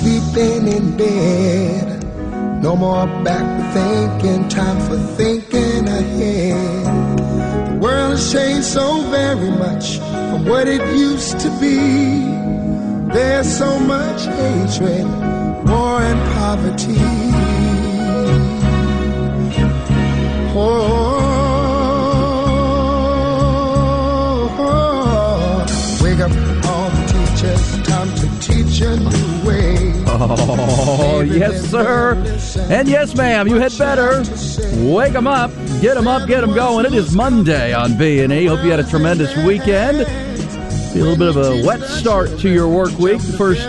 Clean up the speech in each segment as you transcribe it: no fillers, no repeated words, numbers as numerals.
sleeping in bed. No more backward thinking, time for thinking ahead. The world has changed so very much from what it used to be. There's so much hatred, war and poverty. Wake up all the teachers, time to teach a new way. Oh, yes, sir. And yes, ma'am, you had better. Wake them up, get them going. It is Monday on B&E. Hope you had a tremendous weekend. Be a little bit of a wet start to your work week. The first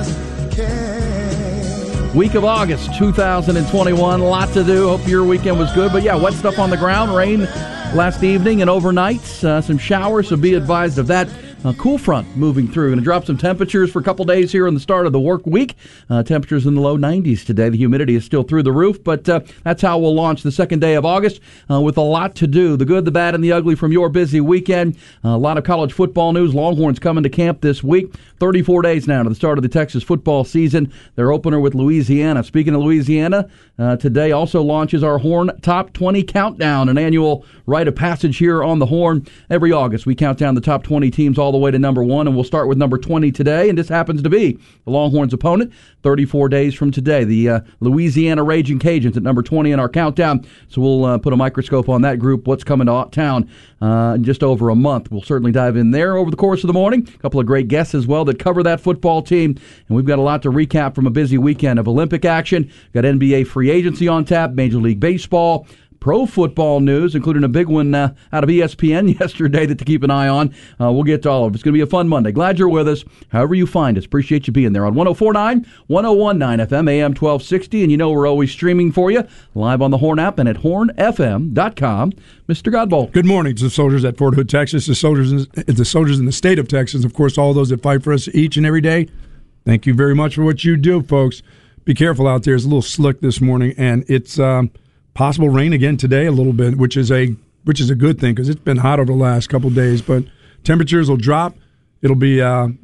week of August 2021. Lot to do. Hope your weekend was good. But yeah, wet stuff on the ground. Rain last evening and overnight. Some showers, so be advised of that. Cool front moving through. Going to drop some temperatures for a couple days here in the start of the work week. Temperatures in the low 90s today. The humidity is still through the roof, but that's how we'll launch the second day of August with a lot to do. The good, the bad, and the ugly from your busy weekend. A lot of college football news. Longhorns coming to camp this week. 34 days now to the start of the Texas football season. Their opener with Louisiana. Speaking of Louisiana, today also launches our Horn Top 20 Countdown, an annual rite of passage here on the Horn. Every August, we count down the top 20 teams all the way to number 1, and we'll start with number 20 today, and this happens to be the Longhorns' opponent 34 days from today, the Louisiana Raging Cajuns at number 20 in our countdown. So we'll put a microscope on that group, what's coming to town in just over a month. We'll certainly dive in there over the course of the morning. A couple of great guests as well that cover that football team, and we've got a lot to recap from a busy weekend of Olympic action. Got NBA free agency on tap, Major League Baseball, pro football news, including a big one out of ESPN yesterday that to keep an eye on. We'll get to all of it. It's going to be a fun Monday. Glad you're with us. However you find us, appreciate you being there on 104.9, 101.9 FM, AM 1260, and you know we're always streaming for you live on the Horn app and at hornfm.com. Mr. Godbolt. Good morning to the soldiers at Fort Hood, Texas, the soldiers in the state of Texas, of course, all those that fight for us each and every day. Thank you very much for what you do, folks. Be careful out there. It's a little slick this morning, and it's possible rain again today a little bit, which is a good thing because it's been hot over the last couple of days. But temperatures will drop. It'll be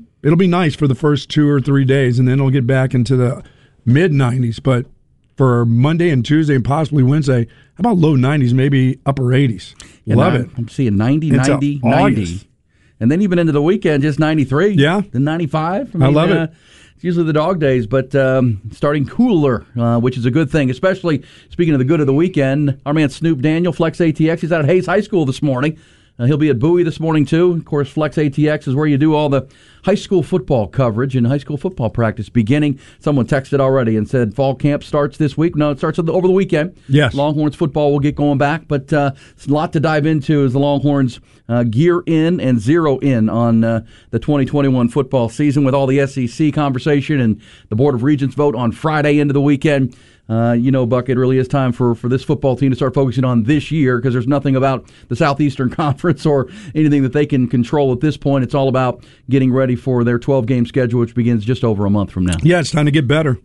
nice for the first 2 or 3 days, and then it'll get back into the mid 90s. But for Monday and Tuesday and possibly Wednesday, how about low 90s, maybe upper 80s? Yeah, love it. I'm seeing 90, It's 90, August. 90. And then even into the weekend, just 93. Yeah. Then 95. I love it. It's usually the dog days, but starting cooler, which is a good thing, especially speaking of the good of the weekend. Our man Snoop Daniel, Flex ATX, he's out at Hayes High School this morning. He'll be at Bowie this morning, too. Of course, Flex ATX is where you do all the high school football coverage and high school football practice beginning. Someone texted already and said fall camp starts this week. No, it starts over the weekend. Yes. Longhorns football will get going back, but it's a lot to dive into as the Longhorns gear in and zero in on the 2021 football season with all the SEC conversation and the Board of Regents vote on Friday into the weekend. Buck, it really is time for this football team to start focusing on this year because there's nothing about the Southeastern Conference or anything that they can control at this point. It's all about getting ready for their 12-game schedule, which begins just over a month from now. Yeah, it's time to get better.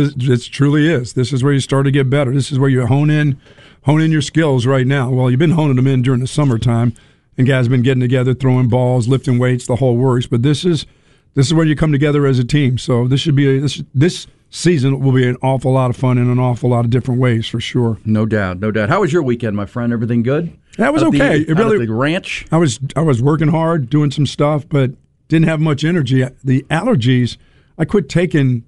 It truly is. This is where you start to get better. This is where you hone in your skills right now. Well, you've been honing them in during the summertime, and guys have been getting together, throwing balls, lifting weights, the whole works. But this is where you come together as a team. So this should be this season will be an awful lot of fun in an awful lot of different ways, for sure. No doubt, no doubt. How was your weekend, my friend? Everything good? That was okay. It really, the ranch? I was working hard, doing some stuff, but didn't have much energy. The allergies, I quit taking,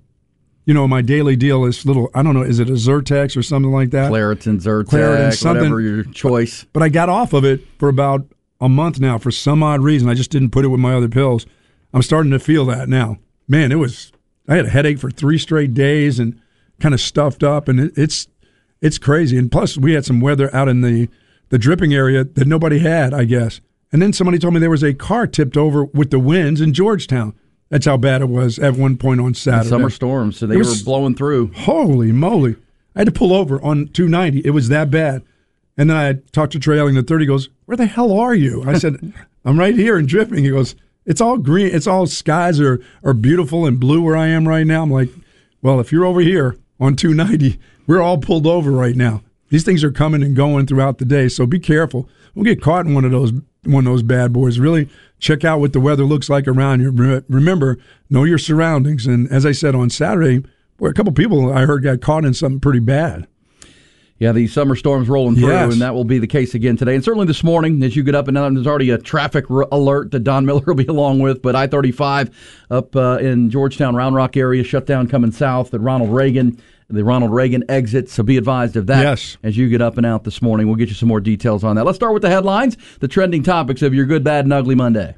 my daily deal is little, I don't know, is it a Zyrtex or something like that? Claritin, Zyrtex, whatever your choice. But I got off of it for about a month now for some odd reason. I just didn't put it with my other pills. I'm starting to feel that now. Man, I had a headache for 3 straight days and kind of stuffed up, and it's crazy. And plus, we had some weather out in the dripping area that nobody had, I guess. And then somebody told me there was a car tipped over with the winds in Georgetown. That's how bad it was at one point on Saturday. Summer storms, so they were blowing through. Holy moly. I had to pull over on 290. It was that bad. And then I talked to Trey Elling the third. He goes, "Where the hell are you?" I said, "I'm right here in dripping." He goes, "It's all green. It's all skies are beautiful and blue where I am right now." I'm like, well, if you're over here on 290, we're all pulled over right now. These things are coming and going throughout the day, so be careful. We'll get caught in one of those one of those bad boys. Really check out what the weather looks like around you. Remember, know your surroundings. And as I said on Saturday, a couple people I heard got caught in something pretty bad. Yeah, the summer storm's rolling through, yes. And that will be the case again today. And certainly this morning, as you get up, and there's already a traffic alert that Don Miller will be along with, but I-35 up in Georgetown, Round Rock area, shut down coming south at Ronald Reagan, the Ronald Reagan exit, so be advised of that as you get up and out this morning. We'll get you some more details on that. Let's start with the headlines, the trending topics of your Good, Bad, and Ugly Monday.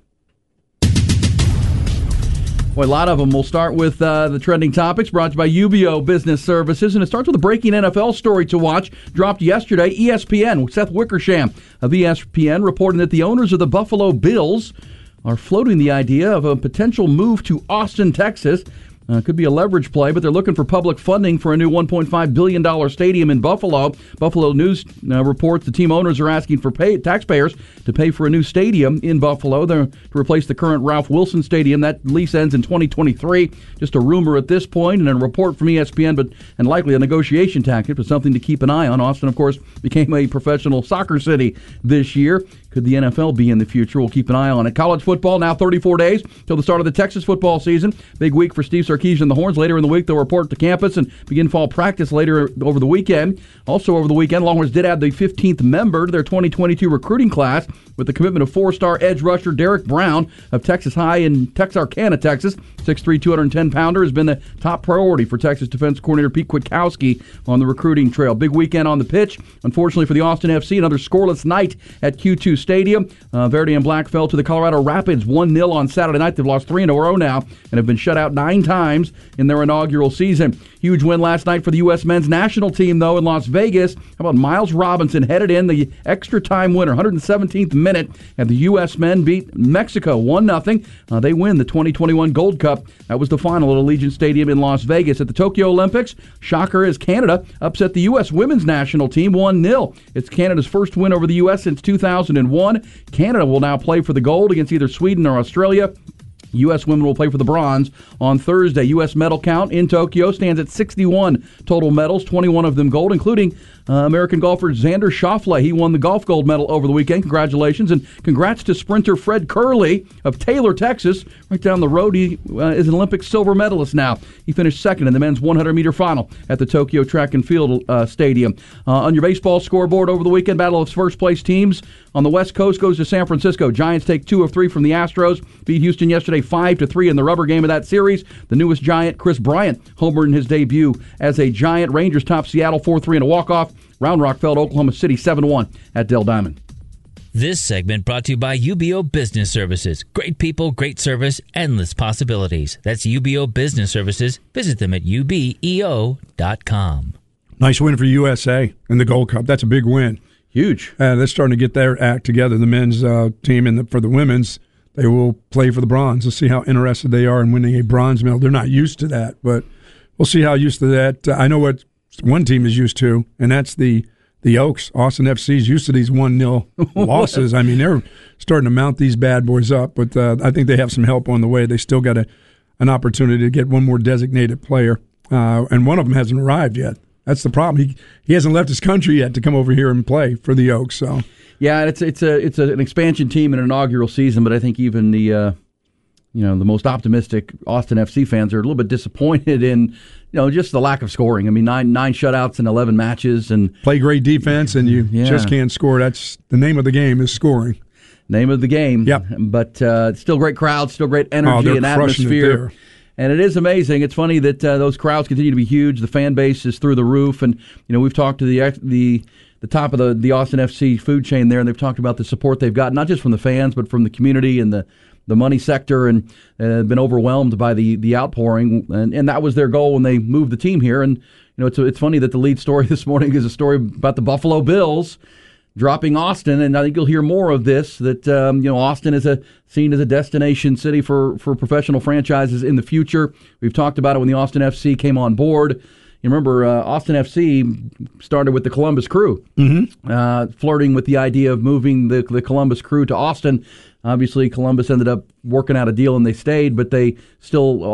Boy, a lot of them. We'll start with the trending topics brought to you by UBEO Business Services, and it starts with a breaking NFL story to watch. Dropped yesterday, ESPN, Seth Wickersham of ESPN reporting that the owners of the Buffalo Bills are floating the idea of a potential move to Austin, Texas. Could be a leverage play, but they're looking for public funding for a new $1.5 billion stadium in Buffalo. Buffalo News reports the team owners are asking for taxpayers to pay for a new stadium in Buffalo to replace the current Ralph Wilson Stadium. That lease ends in 2023. Just a rumor at this point and a report from ESPN, and likely a negotiation tactic, but something to keep an eye on. Austin, of course, became a professional soccer city this year. Could the NFL be in the future? We'll keep an eye on it. College football, now 34 days till the start of the Texas football season. Big week for Steve Sarkisian and the Horns. Later in the week, they'll report to campus and begin fall practice later over the weekend. Also over the weekend, Longhorns did add the 15th member to their 2022 recruiting class with the commitment of 4-star edge rusher Derek Brown of Texas High in Texarkana, Texas. 6'3", 210-pounder has been the top priority for Texas defense coordinator Pete Kwiatkowski on the recruiting trail. Big weekend on the pitch. Unfortunately for the Austin FC, another scoreless night at Q2 Stadium. Verdi and Black fell to the Colorado Rapids 1-0 on Saturday night. They've lost 3 in a row now and have been shut out 9 times in their inaugural season. Huge win last night for the U.S. men's national team, though, in Las Vegas. How about Miles Robinson headed in the extra time winner, 117th minute, and the U.S. men beat Mexico 1-0. They win the 2021 Gold Cup. That was the final at Allegiant Stadium in Las Vegas. At the Tokyo Olympics, shocker is Canada upset the U.S. women's national team 1-0. It's Canada's first win over the U.S. since 2001. Canada will now play for the gold against either Sweden or Australia. U.S. women will play for the bronze on Thursday. U.S. medal count in Tokyo stands at 61 total medals, 21 of them gold, including American golfer Xander Schauffele. He won the golf gold medal over the weekend. Congratulations, and congrats to sprinter Fred Curley of Taylor, Texas. Right down the road, he is an Olympic silver medalist now. He finished second in the men's 100-meter final at the Tokyo Track and Field Stadium. On your baseball scoreboard over the weekend, battle of first-place teams on the West Coast goes to San Francisco. Giants take 2 of 3 from the Astros. Beat Houston yesterday 5-3 in the rubber game of that series. The newest Giant, Chris Bryant, homered in his debut as a Giant. Rangers top Seattle 4-3 in a walk-off. Round Rock fell to Oklahoma City 7-1 at Dell Diamond. This segment brought to you by UBEO Business Services. Great people, great service, endless possibilities. That's UBEO Business Services. Visit them at ubeo.com. Nice win for USA in the Gold Cup. That's a big win. Huge. They're starting to get their act together. The men's team and for the women's, they will play for the bronze. We'll see how interested they are in winning a bronze medal. They're not used to that, but we'll see how used to that. I know what one team is used to, and that's the Oaks. Austin FC is used to these 1-0 losses. I mean, they're starting to mount these bad boys up, but I think they have some help on the way. They still got an opportunity to get one more designated player, and one of them hasn't arrived yet. That's the problem. He hasn't left his country yet to come over here and play for the Oaks. So yeah, it's an expansion team in an inaugural season, but I think even the most optimistic Austin FC fans are a little bit disappointed in just the lack of scoring. I mean, nine shutouts in 11 matches, and play great defense, and you just can't score. That's the name of the game is scoring. Name of the game. Yep. But still great crowds, still great energy and atmosphere. And it is amazing. It's funny that those crowds continue to be huge. The fan base is through the roof, and we've talked to the top of the Austin FC food chain there, and they've talked about the support they've got, not just from the fans, but from the community and the money sector, and been overwhelmed by the outpouring. And that was their goal when they moved the team here. And it's funny that the lead story this morning is a story about the Buffalo Bills dropping Austin, and I think you'll hear more of this, that Austin is seen as a destination city for professional franchises in the future. We've talked about it when the Austin FC came on board. You remember Austin FC started with the Columbus Crew, flirting with the idea of moving the Columbus Crew to Austin. Obviously, Columbus ended up working out a deal and they stayed, but they still,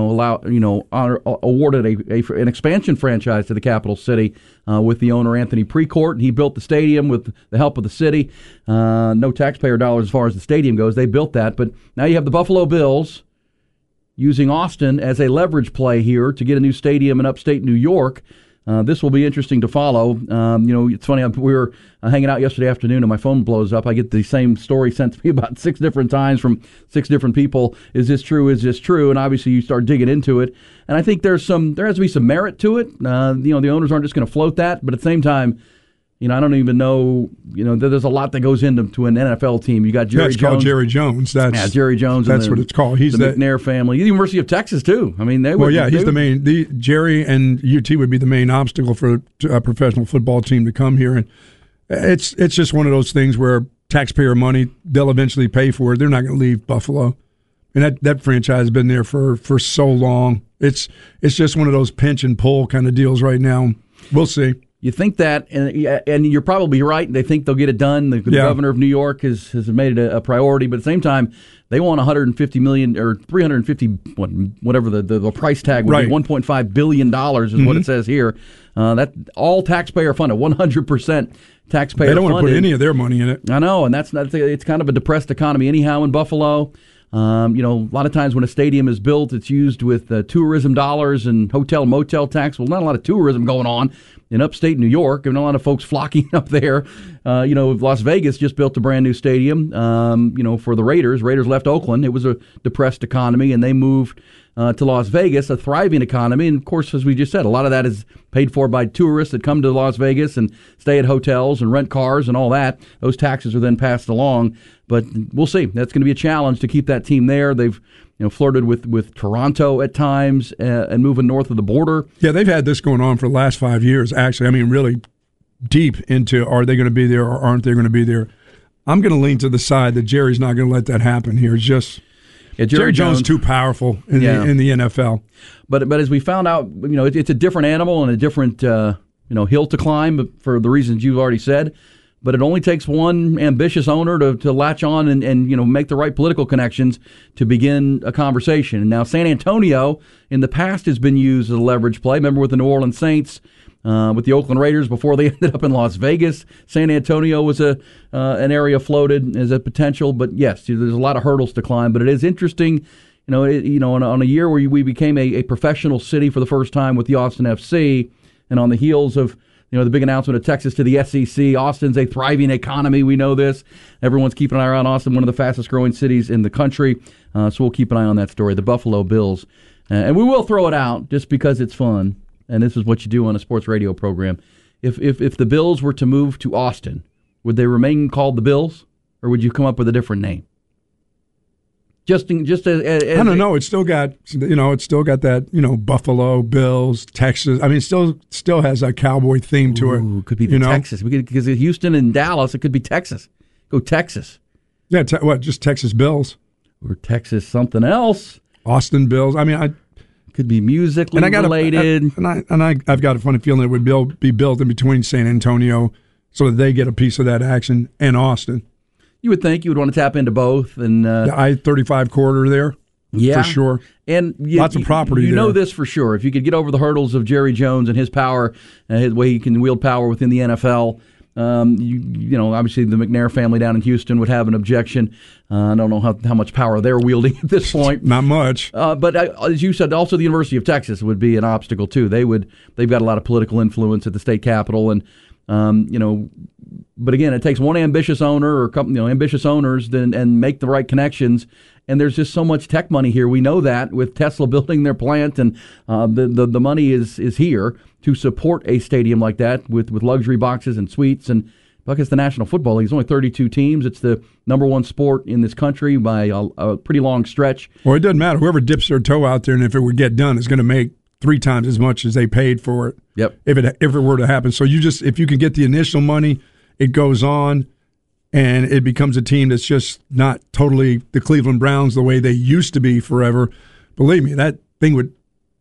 awarded an expansion franchise to the capital city with the owner Anthony Precourt. He built the stadium with the help of the city. No taxpayer dollars as far as the stadium goes. They built that, but now you have the Buffalo Bills using Austin as a leverage play here to get a new stadium in upstate New York. This will be interesting to follow. It's funny, we were hanging out yesterday afternoon and my phone blows up. I get the same story sent to me about 6 different times from 6 different people. Is this true? Is this true? And obviously you start digging into it. And I think there has to be some merit to it. The owners aren't just going to float that. But at the same time, I don't even know, there's a lot that goes into an NFL team. You got Jerry Jones. That's called Jerry Jones. Jerry Jones. That's what it's called. He's the McNair family. The University of Texas, too. I mean, he's the main. Jerry and UT would be the main obstacle for a professional football team to come here. And it's just one of those things where taxpayer money, they'll eventually pay for it. They're not going to leave Buffalo. And that franchise has been there for so long. It's just one of those pinch and pull kind of deals right now. We'll see. You think that, and you're probably right. They think they'll get it done. The governor of New York has made it a priority, but at the same time, they want $150 million or $350, whatever the price tag would be. $1.5 billion is what it says here. That all taxpayer funded, 100% taxpayer funded. They don't want to put any of their money in it. I know, and it's kind of a depressed economy anyhow in Buffalo. A lot of times when a stadium is built, it's used with tourism dollars and hotel and motel tax. Well, not a lot of tourism going on in upstate New York, and a lot of folks flocking up there. Las Vegas just built a brand new stadium, for the Raiders. Raiders left Oakland. It was a depressed economy, and they moved to Las Vegas, a thriving economy. And, of course, as we just said, a lot of that is paid for by tourists that come to Las Vegas and stay at hotels and rent cars and all that. Those taxes are then passed along. But we'll see. That's going to be a challenge to keep that team there. They've flirted with Toronto at times and moving north of the border. Yeah, they've had this going on for the last 5 years, actually. I mean, really deep into are they going to be there or aren't they going to be there. I'm going to lean to the side that Jerry's not going to let that happen here. It's just Jerry Jones is too powerful in the NFL. But as we found out, it's a different animal and a different hill to climb for the reasons you've already said. But it only takes one ambitious owner to latch on and make the right political connections to begin a conversation. And now San Antonio in the past has been used as a leverage play. Remember with the New Orleans Saints, with the Oakland Raiders before they ended up in Las Vegas. San Antonio was an area floated as a potential. But yes, there's a lot of hurdles to climb. But it is interesting, on a year where we became a professional city for the first time with the Austin FC, and on the heels of the big announcement of Texas to the SEC. Austin's a thriving economy. We know this. Everyone's keeping an eye on Austin, one of the fastest growing cities in the country. So we'll keep an eye on that story, the Buffalo Bills. And we will throw it out just because it's fun. And this is what you do on a sports radio program. If the Bills were to move to Austin, would they remain called the Bills, or would you come up with a different name? Just as I don't know. It's still got that Buffalo Bills, Texas. I mean, it still has a cowboy theme to it. Could be Texas because Houston and Dallas. It could be Texas. Go Texas. Yeah, just Texas Bills or Texas something else. Austin Bills. I mean, could be musically related. I've got a funny feeling it would be built in between San Antonio so that they get a piece of that action and Austin. You would think you would want to tap into both. And the I-35 corridor there, for sure. And lots of property there. You know this for sure. If you could get over the hurdles of Jerry Jones and his power, his way he can wield power within the NFL, obviously the McNair family down in Houston would have an objection. I don't know how much power they're wielding at this point. Not much. But as you said, also the University of Texas would be an obstacle too. They've got a lot of political influence at the state capitol, and but again, it takes one ambitious owner or ambitious owners and make the right connections. And there's just so much tech money here. We know that with Tesla building their plant, and the money is here to support a stadium like that with luxury boxes and suites. And look, it's the National Football League. It's only 32 teams. It's the number one sport in this country by a pretty long stretch. Well, it doesn't matter. Whoever dips their toe out there, and if it would get done, is going to make 3 times as much as they paid for it. Yep. If it were to happen. So if you can get the initial money, it goes on, and it becomes a team that's just not totally the Cleveland Browns the way they used to be forever. Believe me, that thing would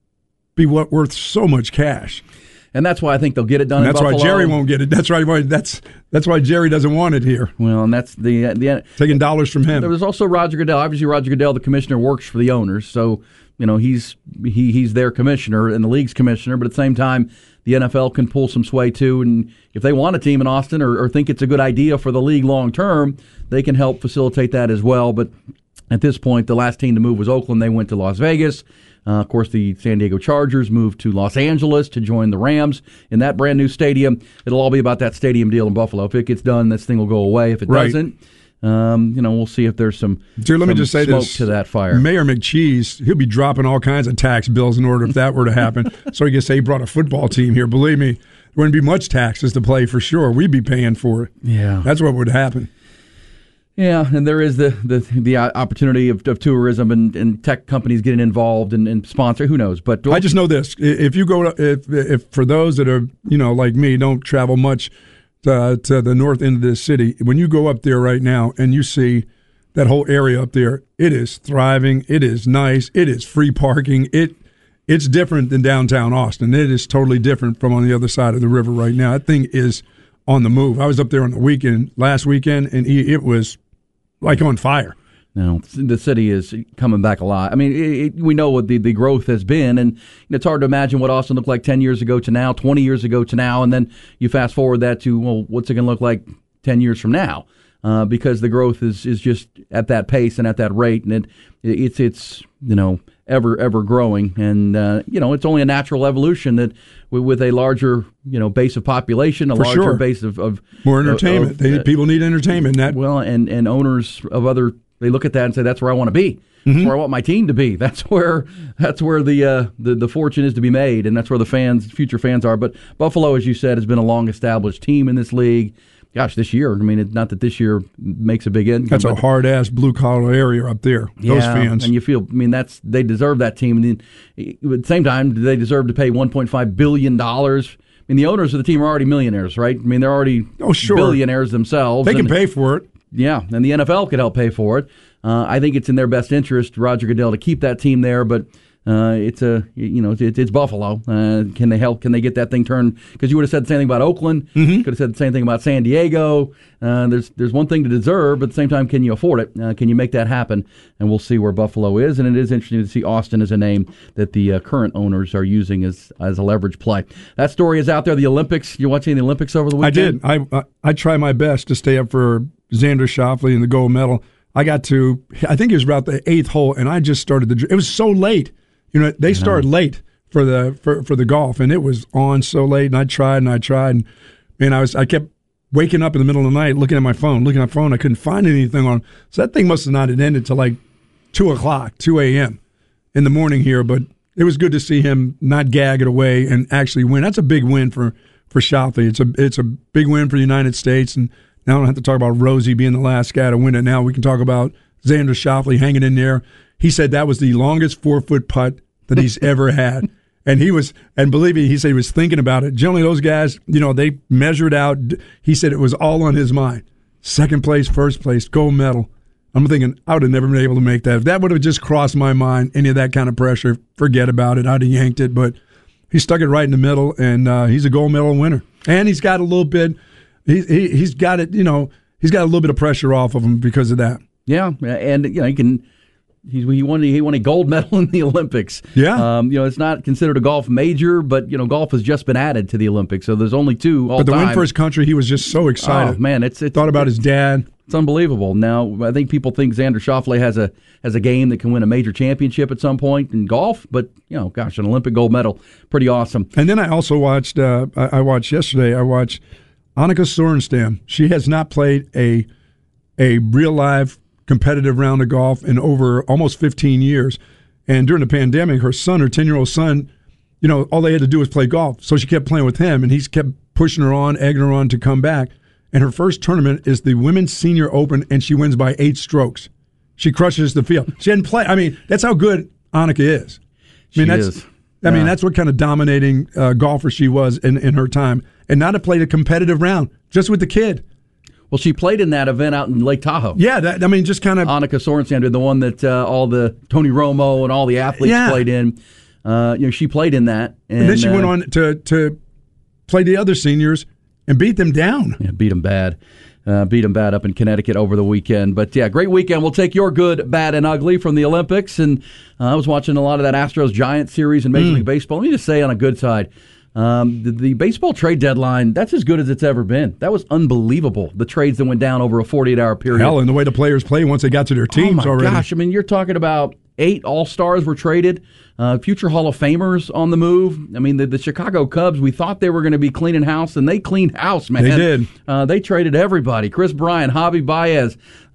be worth so much cash. And that's why I think they'll get it done. And in that's Buffalo. why Jerry won't get it. That's why Jerry doesn't want it here. Well, and that's the taking dollars from him. There was also Roger Goodell. Obviously, Roger Goodell, the commissioner, works for the owners, so he's their commissioner and the league's commissioner. But at the same time, the NFL can pull some sway too, and if they want a team in Austin or think it's a good idea for the league long term, they can help facilitate that as well. But at this point, the last team to move was Oakland. They went to Las Vegas. Of course, the San Diego Chargers moved to Los Angeles to join the Rams in that brand new stadium. It'll all be about that stadium deal in Buffalo. If it gets done, this thing will go away. If it doesn't, we'll see if there's some let me just say smoke this. to that fire. Mayor McCheese, he'll be dropping all kinds of tax bills in order if that were to happen. So he can say he brought a football team here. Believe me, there wouldn't be much taxes to play for sure. We'd be paying for it. Yeah, that's what would happen. Yeah, and there is the opportunity of tourism and tech companies getting involved and sponsor. Who knows? But I just know this: if you go if for those that are like me, don't travel much to the north end of this city, when you go up there right now and you see that whole area up there, it is thriving. It is nice. It is free parking. It's different than downtown Austin. It is totally different from on the other side of the river right now. That thing is on the move. I was up there on the last weekend, and it was like on fire. No, the city is coming back a lot. I mean, we know what the growth has been, and it's hard to imagine what Austin looked like 10 years ago to now, 20 years ago to now, and then you fast forward that to, well, what's it going to look like 10 years from now? Because the growth is just at that pace and at that rate, and it's ever growing, and it's only a natural evolution that with a larger base of population, a For larger sure. base of more entertainment. People need entertainment. And owners of other, they look at that and say, that's where I want to be. That's where I want my team to be. That's where the fortune is to be made, and that's where the future fans are. But Buffalo, as you said, has been a long established team in this league. Gosh, this year, I mean, it's not that this year makes a big income. That's a hard-ass blue-collar area up there, those fans. And you feel, I mean, they deserve that team. And then, at the same time, they deserve to pay $1.5 billion. I mean, the owners of the team are already millionaires, right? I mean, they're already billionaires themselves. They can pay for it. Yeah, and the NFL could help pay for it. I think it's in their best interest, Roger Goodell, to keep that team there, but it's Buffalo. Can they help? Can they get that thing turned? Because you would have said the same thing about Oakland. Could have said the same thing about San Diego. There's one thing to deserve, but at the same time, can you afford it? Can you make that happen? And we'll see where Buffalo is. And it is interesting to see Austin as a name that the current owners are using as a leverage play. That story is out there. The Olympics. You watching the Olympics over the weekend? I did. I try my best to stay up for Xander Schauffele and the gold medal. I think it was about the 8th hole, and I just started it was so late. They started late for the golf, and it was on so late. And I tried, and I kept waking up in the middle of the night, looking at my phone. I couldn't find anything on. So that thing must have not ended till like 2 a.m. in the morning here. But it was good to see him not gag it away and actually win. That's a big win for Schauffele. It's a big win for the United States. And now I don't have to talk about Rosie being the last guy to win it. Now we can talk about Xander Schauffele hanging in there. He said that was the longest 4-foot putt that he's ever had. And believe me, he said he was thinking about it. Generally, those guys, they measure it out. He said it was all on his mind. Second place, first place, gold medal. I'm thinking, I would have never been able to make that. If that would have just crossed my mind, any of that kind of pressure, forget about it. I'd have yanked it. But he stuck it right in the middle, and he's a gold medal winner. And he's got a little bit, he's got it, he's got a little bit of pressure off of him because of that. Yeah, and he can. He won a gold medal in the Olympics. Yeah, it's not considered a golf major, but golf has just been added to the Olympics, so there's only 2 all time. But the win for his country, he was just so excited. Oh man, it's thought about his dad. It's unbelievable. Now I think people think Xander Schauffele has a game that can win a major championship at some point in golf, but an Olympic gold medal, pretty awesome. And then I also watched. I watched yesterday. I watched Annika Sorenstam. She has not played a real live competitive round of golf in over almost 15 years. And during the pandemic, her 10-year-old son, all they had to do was play golf. So she kept playing with him, and he's kept pushing her on, egging her on to come back. And her first tournament is the Women's Senior Open, and she wins by 8 strokes. She crushes the field. She hadn't played. I mean, that's how good Annika is. That's what kind of dominating golfer she was in her time. And not to play a competitive round, just with the kid. Well, she played in that event out in Lake Tahoe. Yeah, just kind of... Annika Sorenstam, the one that all the Tony Romo and all the athletes played in. She played in that. And then she went on to play the other seniors and beat them down. Yeah, beat them bad. Beat them bad up in Connecticut over the weekend. But, yeah, great weekend. We'll take your good, bad, and ugly from the Olympics. And I was watching a lot of that Astros-Giants series in Major League Baseball. Let me just say on a good side, the baseball trade deadline, that's as good as it's ever been. That was unbelievable, the trades that went down over a 48-hour period. Hell, and the way the players play once they got to their teams already. Oh, my gosh. I mean, you're talking about 8 All-Stars were traded, future Hall of Famers on the move. I mean, the Chicago Cubs, we thought they were going to be cleaning house, and they cleaned house, man. They did. They traded everybody. Chris Bryant, Javi Baez,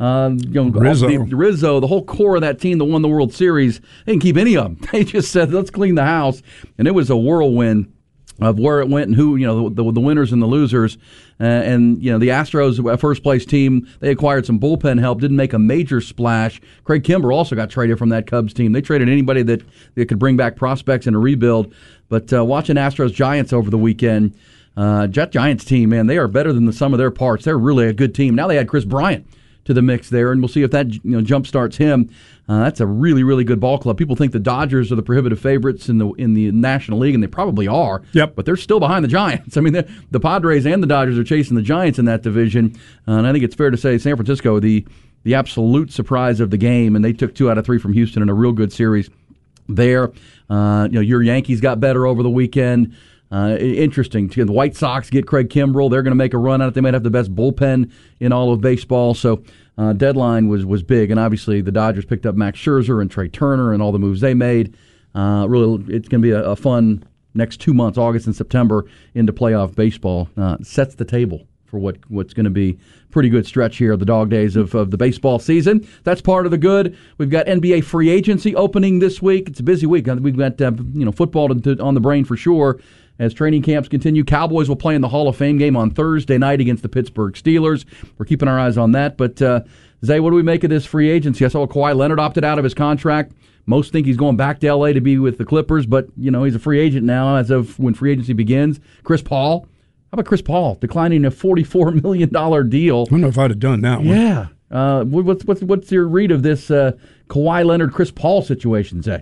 Rizzo, the whole core of that team that won the World Series. They didn't keep any of them. They just said, let's clean the house. And it was a whirlwind of where it went and who, the winners and the losers. And the Astros, first place team, they acquired some bullpen help, didn't make a major splash. Craig Kimbrell also got traded from that Cubs team. They traded anybody that could bring back prospects in a rebuild. But watching Astros-Giants over the weekend, Giants team, man, they are better than the sum of their parts. They're really a good team. Now they had Chris Bryant to the mix there, and we'll see if that jump starts him. That's a really, really good ball club. People think the Dodgers are the prohibitive favorites in the National League, and they probably are. Yep. But they're still behind the Giants. I mean, the Padres and the Dodgers are chasing the Giants in that division. And I think it's fair to say San Francisco, the absolute surprise of the game, and they took 2 out of 3 from Houston in a real good series there. Your Yankees got better over the weekend. Interesting. The White Sox get Craig Kimbrell. They're going to make a run at it. They might have the best bullpen in all of baseball. So deadline was big. And obviously the Dodgers picked up Max Scherzer and Trey Turner and all the moves they made. Really, it's going to be a fun next 2 months, August and September, into playoff baseball. Sets the table for what's going to be a pretty good stretch here, the dog days of the baseball season. That's part of the good. We've got NBA free agency opening this week. It's a busy week. We've got football on the brain for sure. As training camps continue, Cowboys will play in the Hall of Fame game on Thursday night against the Pittsburgh Steelers. We're keeping our eyes on that. But, Zay, what do we make of this free agency? I saw Kawhi Leonard opted out of his contract. Most think he's going back to L.A. to be with the Clippers, but, he's a free agent now as of when free agency begins. Chris Paul. How about Chris Paul declining a $44 million deal? I don't know if I'd have done that one. Yeah. What's your read of this Kawhi Leonard-Chris Paul situation, Zay?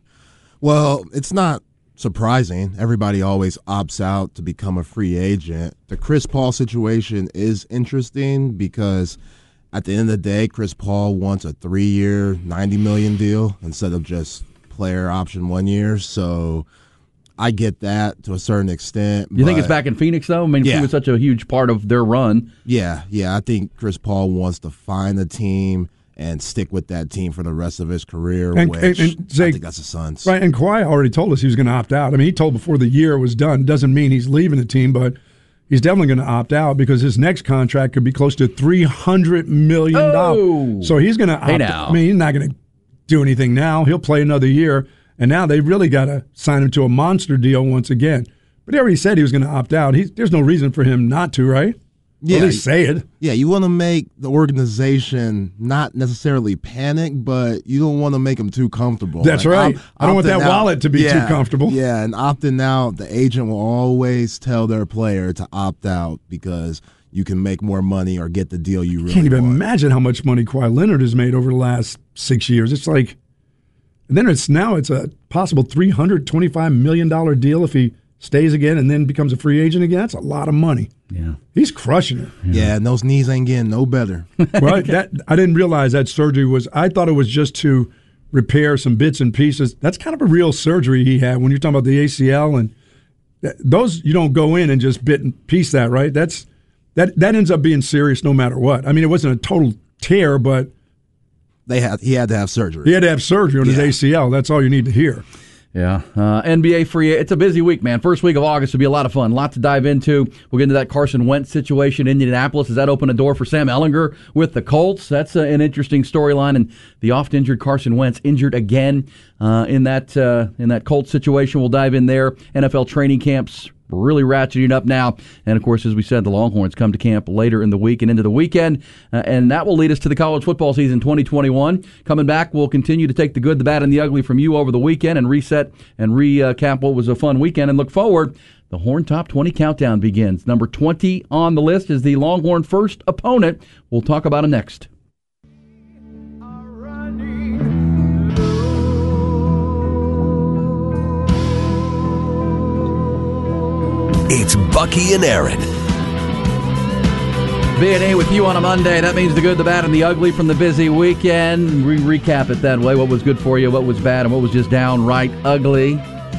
Well, it's not surprising. Everybody always opts out to become a free agent. The Chris Paul situation is interesting because at the end of the day, Chris Paul wants a 3-year, $90 million deal instead of just player option 1 year. So I get that to a certain extent. You think it's back in Phoenix, though? I mean, he was such a huge part of their run. Yeah. I think Chris Paul wants to find a team and stick with that team for the rest of his career, and I think that's the Suns. Right, and Kawhi already told us he was going to opt out. I mean, he told before the year was done. Doesn't mean he's leaving the team, but he's definitely going to opt out because his next contract could be close to $300 million. Oh. So he's going to opt out. I mean, he's not going to do anything now. He'll play another year, and now they've really got to sign him to a monster deal once again. But he already said he was going to opt out. There's no reason for him not to, right? Yeah, at least say it. Yeah, you want to make the organization not necessarily panic, but you don't want to make them too comfortable. That's right. I don't want that wallet to be too comfortable. Yeah, and opting out, the agent will always tell their player to opt out because you can make more money or get the deal you really want. Can't even imagine how much money Kawhi Leonard has made over the last 6 years. It's like, and then it's a possible $325 million deal if he stays again and then becomes a free agent again. That's a lot of money. Yeah, he's crushing it. Yeah, and those knees ain't getting no better. Well, I didn't realize that surgery was. I thought it was just to repair some bits and pieces. That's kind of a real surgery he had. When you're talking about the ACL and those, you don't go in and just bit and piece that, right? That ends up being serious no matter what. I mean, it wasn't a total tear, but he had to have surgery. He had to have surgery on his ACL. That's all you need to hear. Yeah. NBA free. It's a busy week, man. First week of August will be a lot of fun. A lot to dive into. We'll get into that Carson Wentz situation in Indianapolis. Does that open a door for Sam Ehlinger with the Colts? That's an interesting storyline. And the oft-injured Carson Wentz injured again in that Colts situation. We'll dive in there. NFL training camps really ratcheting up now. And, of course, as we said, the Longhorns come to camp later in the week and into the weekend. And that will lead us to the college football season 2021. Coming back, we'll continue to take the good, the bad, and the ugly from you over the weekend and reset and recap what was a fun weekend and look forward. The Horn Top 20 countdown begins. Number 20 on the list is the Longhorn first opponent. We'll talk about him next. It's Bucky and Aaron. B&A with you on a Monday. That means the good, the bad, and the ugly from the busy weekend. We recap it that way. What was good for you, what was bad, and what was just downright ugly.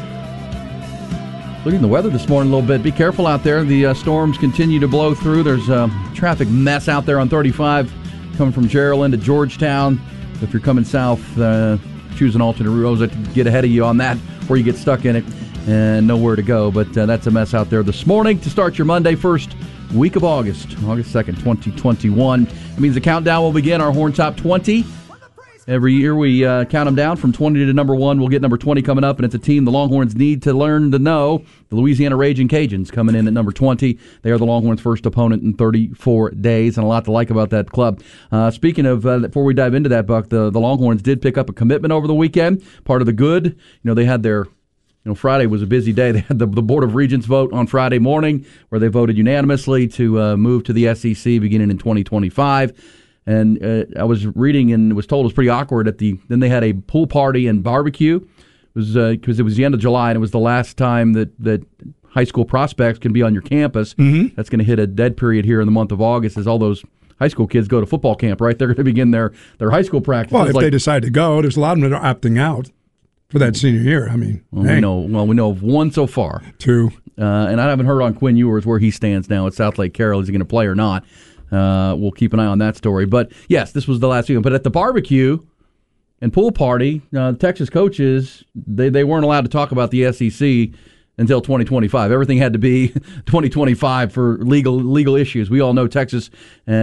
Looking at the weather this morning a little bit. Be careful out there. The storms continue to blow through. There's a traffic mess out there on 35 coming from Geraldine to Georgetown. If you're coming south, choose an alternate route to get ahead of you on that, or you get stuck in it and nowhere to go. But that's a mess out there this morning to start your Monday, first week of August 2nd, 2021. It means the countdown will begin, our Horn Top 20. Every year we count them down from 20 to number 1. We'll get number 20 coming up, and it's a team the Longhorns need to learn to know. The Louisiana Raging Cajuns coming in at number 20. They are the Longhorns' first opponent in 34 days, and a lot to like about that club. Speaking of, before we dive into that, Buck, the Longhorns did pick up a commitment over the weekend. Part of the good, they had their... Friday was a busy day. They had the Board of Regents vote on Friday morning where they voted unanimously to move to the SEC beginning in 2025. And I was reading and was told it was pretty awkward. Then they had a pool party and barbecue. It was because it was the end of July and it was the last time that high school prospects can be on your campus. Mm-hmm. That's going to hit a dead period here in the month of August as all those high school kids go to football camp, right? They're going to begin their high school practice. Well, if they decide to go, there's a lot of them that are opting out for that senior year. I mean, we know of one so far. Two. And I haven't heard on Quinn Ewers where he stands now at South Lake Carroll. Is he going to play or not? We'll keep an eye on that story. But, yes, this was the last weekend. But at the barbecue and pool party, the Texas coaches, they weren't allowed to talk about the SEC until 2025. Everything had to be 2025 for legal issues. We all know Texas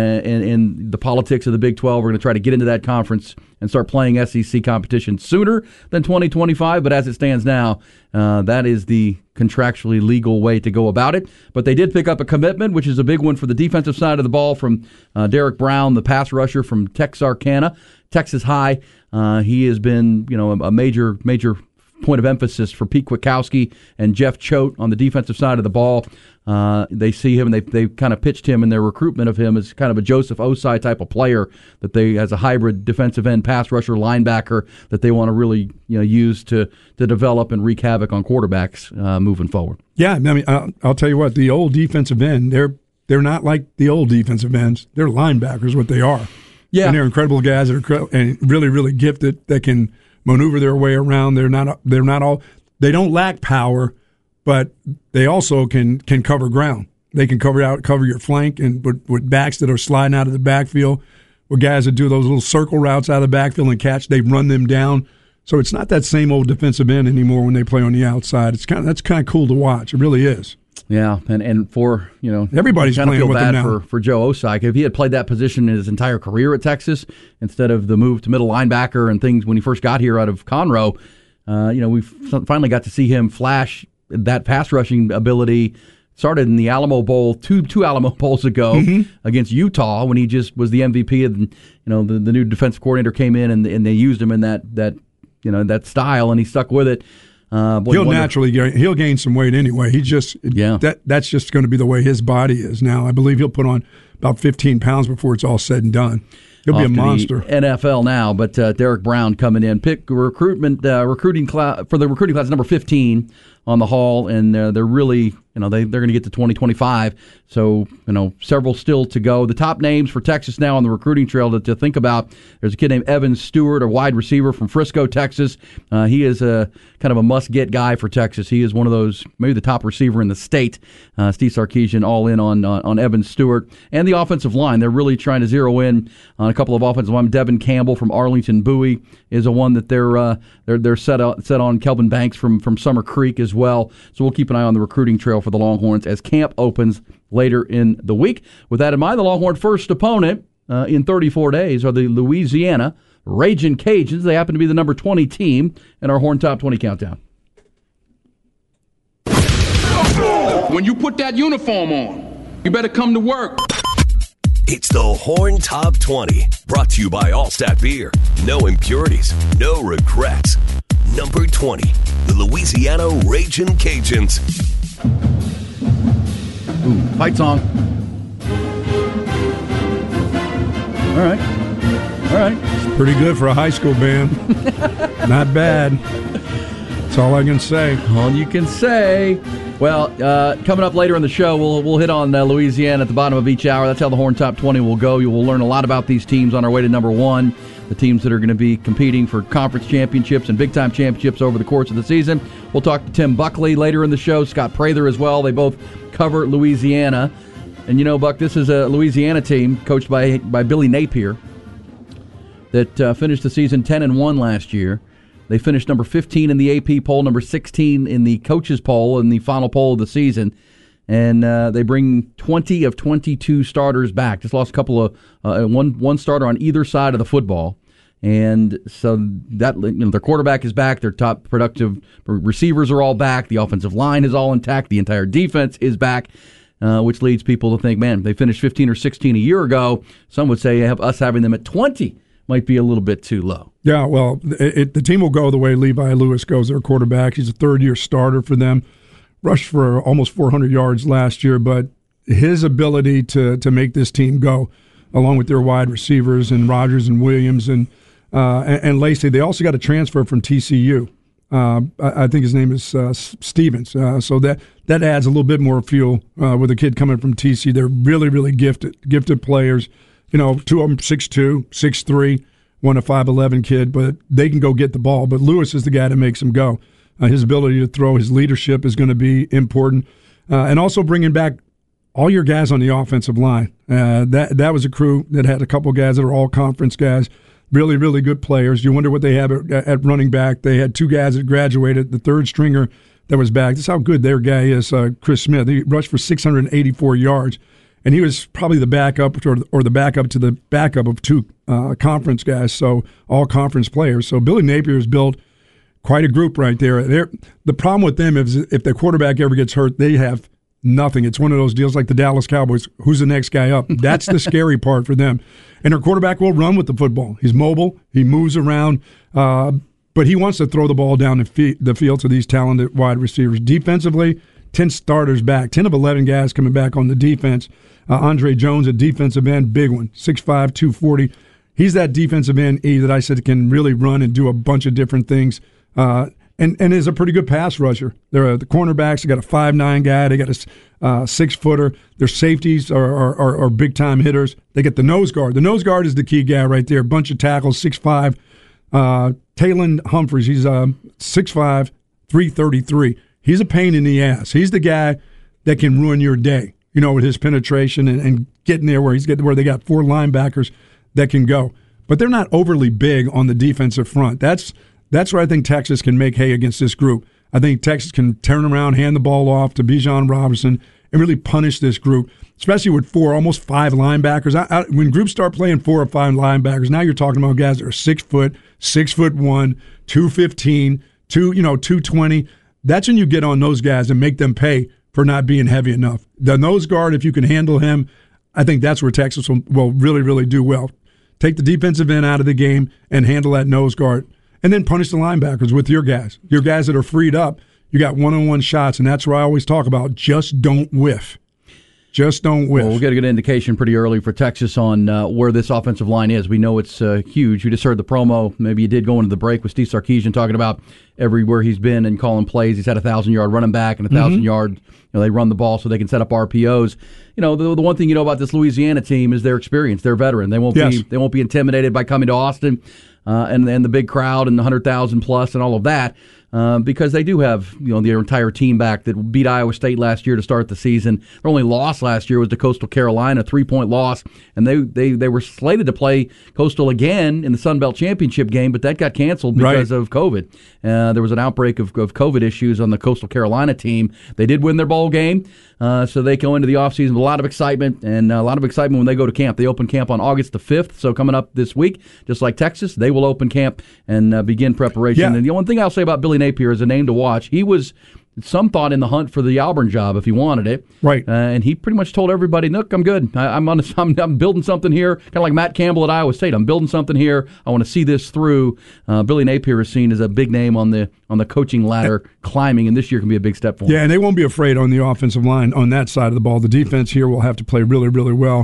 and the politics of the Big 12 are going to try to get into that conference and start playing SEC competition sooner than 2025. But as it stands now, that is the contractually legal way to go about it. But they did pick up a commitment, which is a big one for the defensive side of the ball from Derek Brown, the pass rusher from Texarkana, Texas High. He has been, a major point of emphasis for Pete Kwiatkowski and Jeff Choate on the defensive side of the ball. They see him and they kind of pitched him in their recruitment of him as kind of a Joseph Osai type of player that they, as a hybrid defensive end pass rusher linebacker that they want to really use to develop and wreak havoc on quarterbacks moving forward. Yeah, I mean, I'll tell you what, the old defensive end, they're not like the old defensive ends. They're linebackers, what they are. Yeah, and they're incredible guys that are and really, really gifted that can maneuver their way around. They're not all. They don't lack power, but they also can cover ground. They can cover your flank, and with backs that are sliding out of the backfield, with guys that do those little circle routes out of the backfield and catch, they run them down. So it's not that same old defensive end anymore when they play on the outside. That's kind of cool to watch. It really is. Yeah, and for everybody's kind of playing feel with bad them now. for Joe Osai. If he had played that position his entire career at Texas instead of the move to middle linebacker and things when he first got here out of Conroe, we finally got to see him flash that pass rushing ability. Started in the Alamo Bowl two Alamo Bowls ago against Utah when he just was the MVP, and the new defensive coordinator came in and they used him in that style, and he stuck with it. He'll gain some weight anyway. That's just going to be the way his body is now. I believe he'll put on about 15 pounds before it's all said and done. He'll be a monster. NFL now, but Derek Brown coming in, pick recruiting class for the recruiting class number 15 on the hall, and they're really they're going to get to 2025. So several still to go. The top names for Texas now on the recruiting trail to think about. There's a kid named Evan Stewart, a wide receiver from Frisco, Texas. He is a kind of a must-get guy for Texas. He is one of those, maybe the top receiver in the state. Steve Sarkisian all in on Evan Stewart. And the offensive line, they're really trying to zero in on a couple of offensive linemen. Devin Campbell from Arlington Bowie is a one that they're set on. Kelvin Banks from Summer Creek as well. So we'll keep an eye on the recruiting trail for the Longhorns as camp opens later in the week. With that in mind, the Longhorn first opponent in 34 days are the Louisiana Raging Cajuns. They happen to be the number 20 team in our Horn Top 20 countdown. When you put that uniform on, you better come to work. It's the Horn Top 20, brought to you by Allstat Beer. No impurities, no regrets. Number 20, the Louisiana Raging Cajuns. Ooh, fight song. All right. It's pretty good for a high school band. Not bad. That's all I can say. All you can say. Well, coming up later in the show, we'll hit on Louisiana at the bottom of each hour. That's how the Horn Top 20 will go. You will learn a lot about these teams on our way to number one, the teams that are going to be competing for conference championships and big-time championships over the course of the season. We'll talk to Tim Buckley later in the show, Scott Prather as well. They both cover Louisiana. And you know, Buck, this is a Louisiana team coached by Billy Napier that finished the season 10-1 last year. They finished number 15 in the AP poll, number 16 in the coaches poll, in the final poll of the season. And they bring 20 of 22 starters back. Just lost a couple of one starter on either side of the football. And so that, you know, their quarterback is back. Their top productive receivers are all back. The offensive line is all intact. The entire defense is back, which leads people to think, man, they finished 15 or 16 a year ago. Some would say us having them at 20 might be a little bit too low. Yeah, well, the team will go the way Levi Lewis goes, their quarterback. He's a third-year starter for them. Rushed for almost 400 yards last year, but his ability to make this team go, along with their wide receivers and Rogers and Williams and Lacey, they also got a transfer from TCU. I think his name is Stevens. So that adds a little bit more fuel with a kid coming from TCU. They're really, really gifted players. You know, two of them 6'2", 6'3", one a 5'11" kid, but they can go get the ball. But Lewis is the guy that makes them go. His ability to throw, his leadership is going to be important. And also bringing back all your guys on the offensive line. That was a crew that had a couple guys that are all conference guys, really, really good players. You wonder what they have at running back. They had two guys that graduated, the third stringer that was back. That's how good their guy is, Chris Smith. He rushed for 684 yards. And he was probably the backup or the backup to the backup of two conference guys, so all conference players. So Billy Napier has built quite a group right there. The problem with them is if the quarterback ever gets hurt, they have nothing. It's one of those deals like the Dallas Cowboys. Who's the next guy up? That's the scary part for them. And their quarterback will run with the football. He's mobile. He moves around. But he wants to throw the ball down the field to these talented wide receivers. Defensively, 10 starters back, 10 of 11 guys coming back on the defense. Andre Jones, a defensive end, big one, 6'5", 240. He's that defensive end that I said can really run and do a bunch of different things, and is a pretty good pass rusher. They're the cornerbacks. They got a 5'9" guy. They got a 6-footer. Their safeties are big-time hitters. They get the nose guard. The nose guard is the key guy right there, bunch of tackles, 6'5". Taylon Humphreys, he's 6'5", 333. He's a pain in the ass. He's the guy that can ruin your day, you know, with his penetration and getting there where they got 4 linebackers that can go. But they're not overly big on the defensive front. That's where I think Texas can make hay against this group. I think Texas can turn around, hand the ball off to Bijan Robinson, and really punish this group, especially with 4, almost 5 linebackers. When groups start playing 4 or 5 linebackers, now you're talking about guys that are 6 foot, 6'1", 215, 220. That's when you get on those guys and make them pay for not being heavy enough. The nose guard, if you can handle him, I think that's where Texas will really, really do well. Take the defensive end out of the game and handle that nose guard, and then punish the linebackers with your guys that are freed up. You got one-on-one shots, and that's where I always talk about just don't whiff. Just don't whiff. Well, we'll get a good indication pretty early for Texas on where this offensive line is. We know it's huge. You just heard the promo. Maybe you did go into the break with Steve Sarkisian talking about everywhere he's been and calling plays. He's had a 1,000-yard running back and a 1,000-yard. They run the ball so they can set up RPOs. The one thing you know about this Louisiana team is their experience. They're veteran. They won't be intimidated by coming to Austin and the big crowd and the 100,000 plus and all of that. Because they do have their entire team back that beat Iowa State last year to start the season. Their only loss last year was to Coastal Carolina, a 3-point loss, and they were slated to play Coastal again in the Sun Belt Championship game, but that got canceled because of COVID. There was an outbreak of COVID issues on the Coastal Carolina team. They did win their bowl game, so they go into the offseason with a lot of excitement, and a lot of excitement when they go to camp. They open camp on August the 5th, so coming up this week, just like Texas, they will open camp and begin preparation. Yeah. And the one thing I'll say about Billy Napier is a name to watch. He was, some thought, in the hunt for the Auburn job if he wanted it. Right. And he pretty much told everybody, look, I'm good. I'm building something here, kind of like Matt Campbell at Iowa State. I'm building something here. I want to see this through. Billy Napier is seen as a big name on the coaching ladder climbing, and this year can be a big step for him. Yeah, and they won't be afraid on the offensive line on that side of the ball. The defense here will have to play really, really well.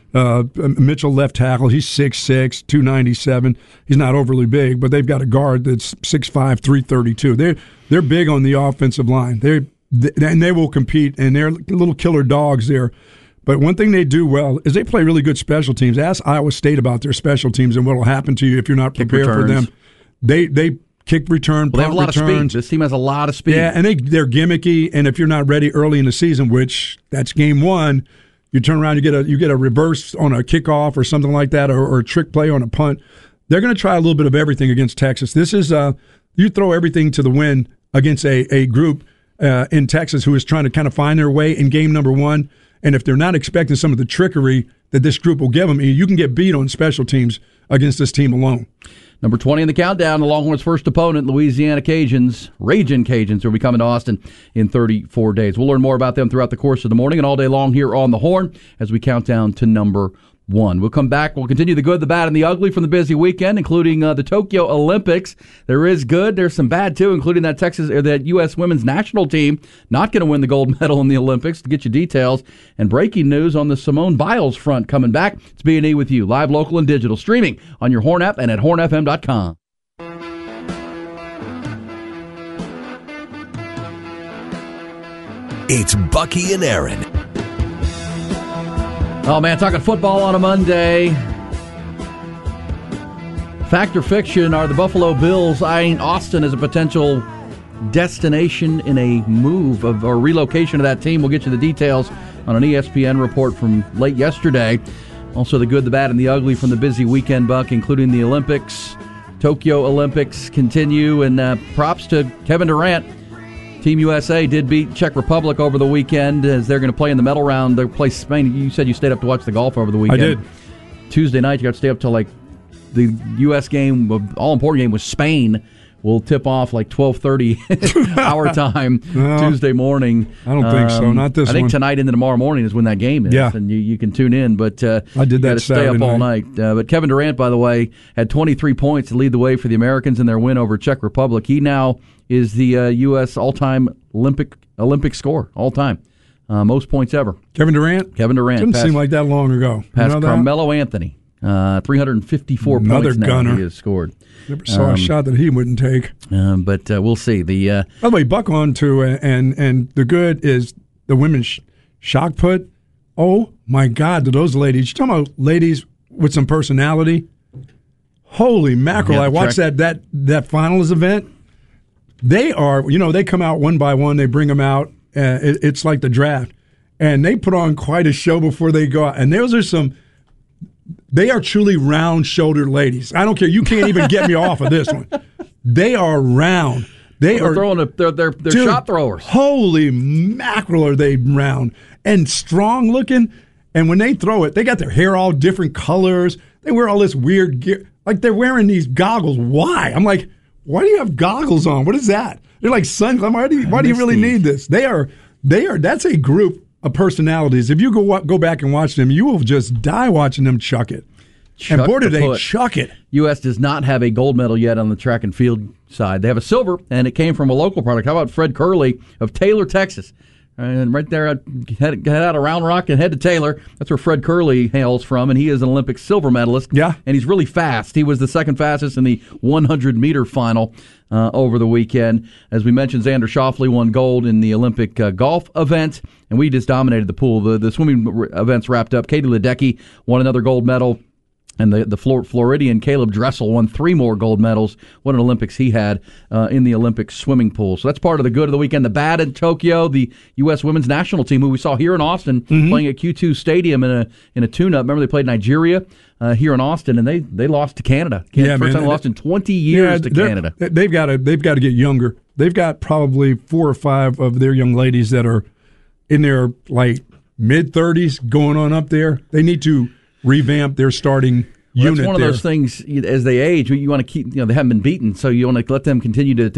Mitchell left tackle. He's 6'6", 297. He's not overly big, but they've got a guard that's 6'5", 332. They're big on the offensive line. And they will compete, and they're little killer dogs there. But one thing they do well is they play really good special teams. Ask Iowa State about their special teams and what will happen to you if you're not prepared for them. They kick return, they have a lot returns. of speed. This team has a lot of speed. Yeah, and they're gimmicky. And if you're not ready early in the season, which that's game one, you turn around, you get a reverse on a kickoff or something like that, or a trick play on a punt. They're going to try a little bit of everything against Texas. This is you throw everything to the wind against a group in Texas who is trying to kind of find their way in game number one. And if they're not expecting some of the trickery that this group will give them, you can get beat on special teams against this team alone. Number 20 in the countdown, the Longhorns' first opponent, Louisiana Cajuns, Ragin' Cajuns, will be coming to Austin in 34 days. We'll learn more about them throughout the course of the morning and all day long here on the Horn as we count down to number 1. We'll come back. We'll continue the good, the bad, and the ugly from the busy weekend, including the Tokyo Olympics. There is good. There's some bad, too, including that U.S. women's national team not going to win the gold medal in the Olympics. To get you details and breaking news on the Simone Biles front coming back. It's B&E with you, live, local, and digital, streaming on your Horn app and at hornfm.com. It's Bucky and Aaron. Oh, man, talking football on a Monday. Fact or fiction, are the Buffalo Bills eyeing Austin as a potential destination in a move or relocation of that team? We'll get you the details on an ESPN report from late yesterday. Also the good, the bad, and the ugly from the busy weekend, Buck, including the Olympics. Tokyo Olympics continue, and props to Kevin Durant. Team USA did beat Czech Republic over the weekend as they're going to play in the medal round. They'll play Spain. You said you stayed up to watch the golf over the weekend. I did. Tuesday night, you got to stay up till like the U.S. game, all-important game was Spain. Will tip off like 12:30 our time Tuesday morning. I don't think so. Not this one. I think tonight into tomorrow morning is when that game is, and you can tune in. But I did that. Stay up all night. But Kevin Durant, by the way, had 23 points to lead the way for the Americans in their win over Czech Republic. He now is the U.S. all-time Olympic scorer, all-time. Most points ever. Kevin Durant? Didn't seem like that long ago. Past Carmelo Anthony. 354 Another points now gunner. he has scored. Never saw a shot that he wouldn't take. But we'll see. By the way, buck on to, and the good is the women's shot put. Oh, my God, to those ladies. You're talking about ladies with some personality? Holy mackerel. I watched that finals event. They are, they come out one by one. They bring them out. It's like the draft. And they put on quite a show before they go out. And those are they are truly round-shouldered ladies. I don't care. You can't even get me off of this one. They are round. They're shot throwers. Holy mackerel, are they round and strong-looking. And when they throw it, they got their hair all different colors. They wear all this weird gear. Like they're wearing these goggles. Why? I'm like, why do you have goggles on? What is that? They're like sunglasses. Why do you really need this? They are. That's a group of personalities. If you go back and watch them, you will just die watching them chuck it. And boy, did they chuck it. U.S. does not have a gold medal yet on the track and field side. They have a silver, and it came from a local product. How about Fred Curley of Taylor, Texas? And right there, head out of Round Rock and head to Taylor. That's where Fred Curley hails from, and he is an Olympic silver medalist. Yeah. And he's really fast. He was the second fastest in the 100-meter final over the weekend. As we mentioned, Xander Schauffele won gold in the Olympic golf event, and we just dominated the pool. The swimming events wrapped up. Katie Ledecky won another gold medal. And the Floridian Caleb Dressel won 3 more gold medals. What an Olympics he had in the Olympic swimming pool. So that's part of the good of the weekend. The bad in Tokyo, the U.S. women's national team, who we saw here in Austin, playing at Q2 Stadium in a tune-up. Remember, they played Nigeria here in Austin, and they lost to Canada. First time they lost in 20 years to Canada. They've got to get younger. They've got probably 4 or 5 of their young ladies that are in their mid-30s going on up there. They need to revamp their starting unit. It's one of those things, as they age, you want to keep, they haven't been beaten, so you want to let them continue to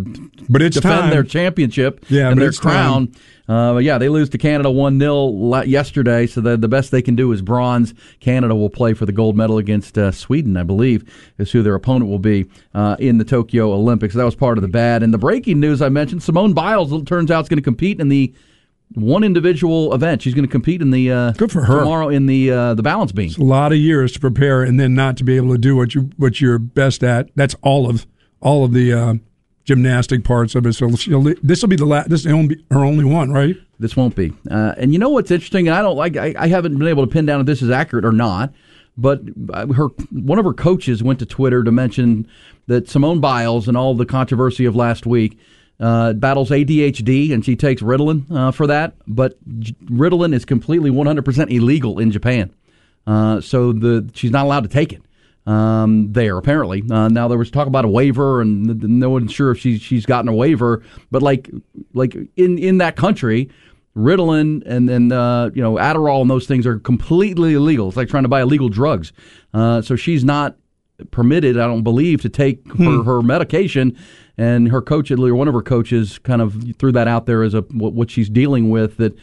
defend their championship and their crown. They lose to Canada 1-0 yesterday, so the best they can do is bronze. Canada will play for the gold medal against Sweden, I believe, is who their opponent will be in the Tokyo Olympics. So that was part of the bad. And the breaking news I mentioned, Simone Biles, it turns out, is going to compete in the one individual event. She's going to compete in the good for her tomorrow in the balance beam. It's a lot of years to prepare, and then not to be able to do what you're best at. That's all of the gymnastic parts of it. So this will be this will be her only one, right? This won't be. And you know what's interesting? I haven't been able to pin down if this is accurate or not. But one of her coaches went to Twitter to mention that Simone Biles and all the controversy of last week battles ADHD, and she takes Ritalin for that. But Ritalin is completely 100% illegal in Japan, so she's not allowed to take it there. Apparently, now there was talk about a waiver, and no one's sure if she's gotten a waiver. But like in that country, Ritalin and Adderall and those things are completely illegal. It's like trying to buy illegal drugs. So she's not permitted, I don't believe, to take her medication. And her coach, or one of her coaches, kind of threw that out there as what she's dealing with. That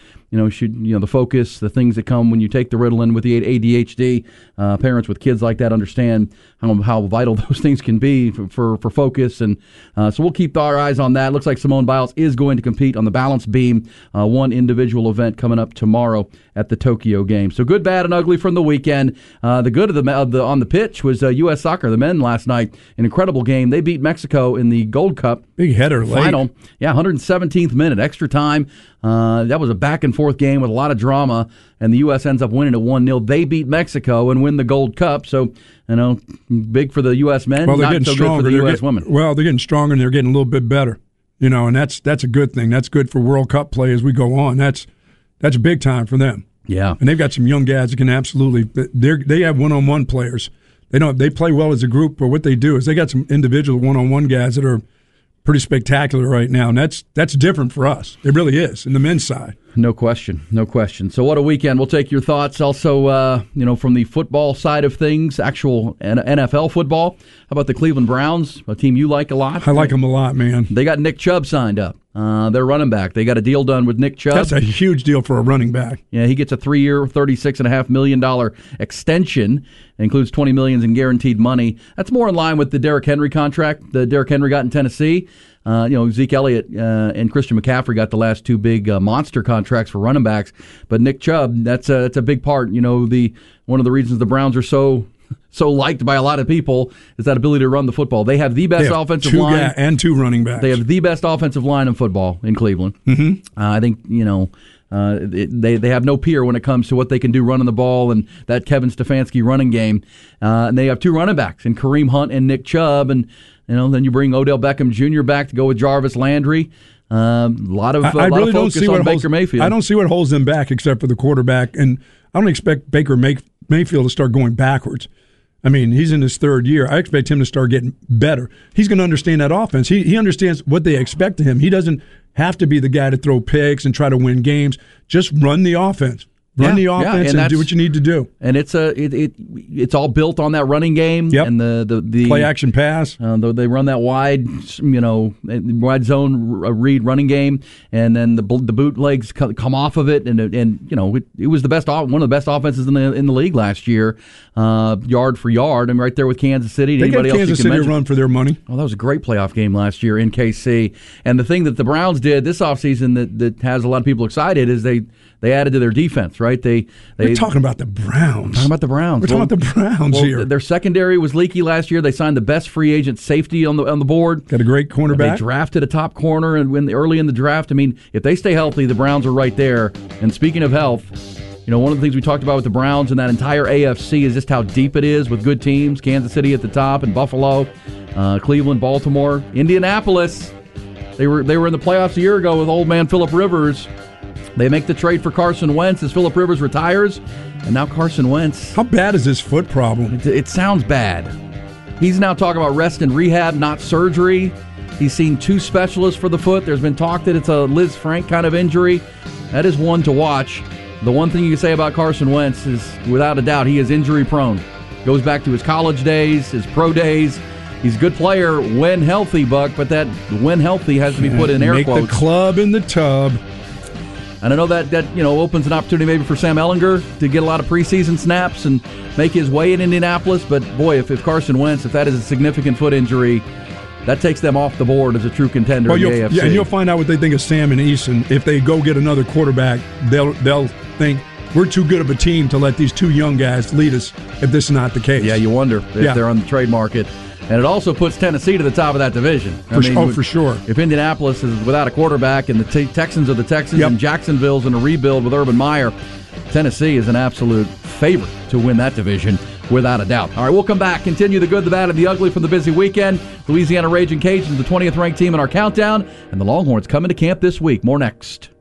the focus, the things that come when you take the Ritalin with the ADHD. Parents with kids like that understand how vital those things can be for focus, and so we'll keep our eyes on that. Looks like Simone Biles is going to compete on the balance beam, one individual event coming up tomorrow at the Tokyo Games. So good, bad, and ugly from the weekend. The good on the pitch was U.S. Soccer. The men last night, an incredible game. They beat Mexico in the Gold Cup. Big header final. Late. Yeah, 117th minute, extra time. That was a back-and-forth game with a lot of drama, and the U.S. ends up winning at 1-0. They beat Mexico and win the Gold Cup, so, big for the U.S. men, well, they're not getting so stronger. good for the U.S. women. Well, they're getting stronger, and they're getting a little bit better, and that's a good thing. That's good for World Cup play as we go on. That's big time for them. Yeah. And they've got some young guys that can absolutely – they have one-on-one players. They play well as a group, but what they do is they got some individual one-on-one guys that are – pretty spectacular right now, and that's different for us. It really is, in the men's side. No question. So what a weekend. We'll take your thoughts also, from the football side of things, actual NFL football. How about the Cleveland Browns, a team you like a lot? I like them a lot, man. They got Nick Chubb signed up. Their running back. They got a deal done with Nick Chubb. That's a huge deal for a running back. Yeah, he gets a 3-year, $36.5 million extension. It includes $20 million in guaranteed money. That's more in line with the Derrick Henry contract that Derrick Henry got in Tennessee. Zeke Elliott and Christian McCaffrey got the last two big monster contracts for running backs. But Nick Chubb, that's a big part. One of the reasons the Browns are so liked by a lot of people is that ability to run the football. They have the best offensive line and two running backs. They have the best offensive line in football in Cleveland. Mm-hmm. I think they have no peer when it comes to what they can do running the ball and that Kevin Stefanski running game. And they have two running backs in Kareem Hunt and Nick Chubb, and then you bring Odell Beckham Jr. back to go with Jarvis Landry. A lot of focus on Baker Mayfield. I don't see what holds them back except for the quarterback, and I don't expect Baker Mayfield to start going backwards. I mean, he's in his third year. I expect him to start getting better. He's going to understand that offense. He understands what they expect of him. He doesn't have to be the guy to throw picks and try to win games. Just run the offense. Run the offense and do what you need to do. And it's all built on that running game. Yep. And the play action pass. They run that wide zone read running game, and then the bootlegs come off of it, and it was one of the best offenses in the league last year, yard for yard. I'm right there with Kansas City. They got Kansas City to run for their money. Oh, that was a great playoff game last year in KC. And the thing that the Browns did this offseason that has a lot of people excited is they added to their defense, right? We're talking about the Browns. We're talking about the Browns here. Their secondary was leaky last year. They signed the best free agent safety on the board. Got a great cornerback. They drafted a top corner early in the draft. I mean, if they stay healthy, the Browns are right there. And speaking of health, one of the things we talked about with the Browns and that entire AFC is just how deep it is with good teams. Kansas City at the top, and Buffalo, Cleveland, Baltimore, Indianapolis. They were in the playoffs a year ago with old man Phillip Rivers. They make the trade for Carson Wentz as Phillip Rivers retires, and now Carson Wentz. How bad is this foot problem? It sounds bad. He's now talking about rest and rehab, not surgery. He's seen 2 specialists for the foot. There's been talk that it's a Liz Frank kind of injury. That is one to watch. The one thing you can say about Carson Wentz is, without a doubt, he is injury prone. Goes back to his college days, his pro days. He's a good player when healthy, Buck, but that when healthy has to be put in air quotes. Make the club in the tub. And I know that opens an opportunity maybe for Sam Ehlinger to get a lot of preseason snaps and make his way in Indianapolis. But boy, if Carson Wentz, if that is a significant foot injury, that takes them off the board as a true contender Well, in the AFC. Yeah, and you'll find out what they think of Sam and Eason. If they go get another quarterback, they'll think we're too good of a team to let these two young guys lead us if this is not the case. Yeah, you wonder if they're on the trade market. And it also puts Tennessee to the top of that division. For sure. If Indianapolis is without a quarterback and the Texans are the Texans and Jacksonville's in a rebuild with Urban Meyer, Tennessee is an absolute favorite to win that division without a doubt. All right, we'll come back, continue the good, the bad, and the ugly from the busy weekend. Louisiana Raging Cajuns, the 20th ranked team in our countdown, and the Longhorns coming to camp this week. More next.